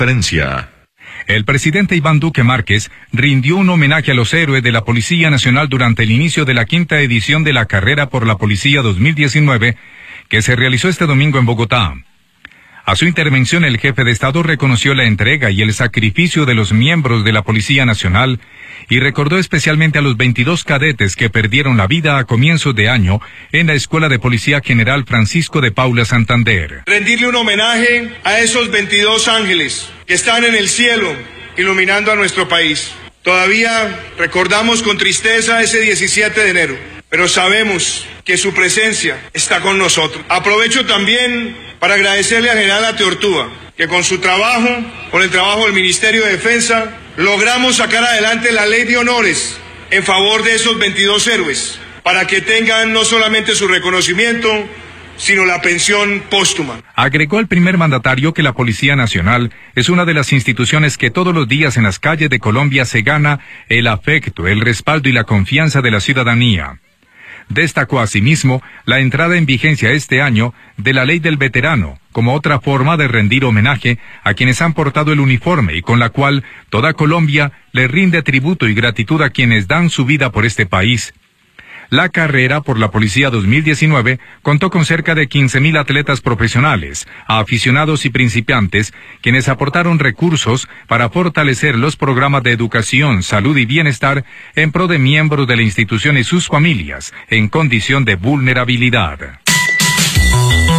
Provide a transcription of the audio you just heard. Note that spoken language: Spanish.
Transparencia. El presidente Iván Duque Márquez rindió un homenaje a los héroes de la Policía Nacional durante el inicio de la 5ª edición de la Carrera por la Policía 2019, que se realizó este domingo en Bogotá. A su intervención, el jefe de Estado reconoció la entrega y el sacrificio de los miembros de la Policía Nacional y recordó especialmente a los 22 cadetes que perdieron la vida a comienzos de año en la Escuela de Policía General Francisco de Paula Santander. Rendirle un homenaje a esos 22 ángeles que están en el cielo iluminando a nuestro país. Todavía recordamos con tristeza ese 17 de enero, pero sabemos que su presencia está con nosotros. Aprovecho también para agradecerle al general Ateortúa, que con su trabajo, con el trabajo del Ministerio de Defensa, logramos sacar adelante la ley de honores en favor de esos 22 héroes, para que tengan no solamente su reconocimiento, sino la pensión póstuma. Agregó el primer mandatario que la Policía Nacional es una de las instituciones que todos los días en las calles de Colombia se gana el afecto, el respaldo y la confianza de la ciudadanía. Destacó asimismo la entrada en vigencia este año de la Ley del Veterano, como otra forma de rendir homenaje a quienes han portado el uniforme y con la cual toda Colombia le rinde tributo y gratitud a quienes dan su vida por este país. La carrera por la Policía 2019 contó con cerca de 15.000 atletas profesionales, aficionados y principiantes, quienes aportaron recursos para fortalecer los programas de educación, salud y bienestar en pro de miembros de la institución y sus familias en condición de vulnerabilidad.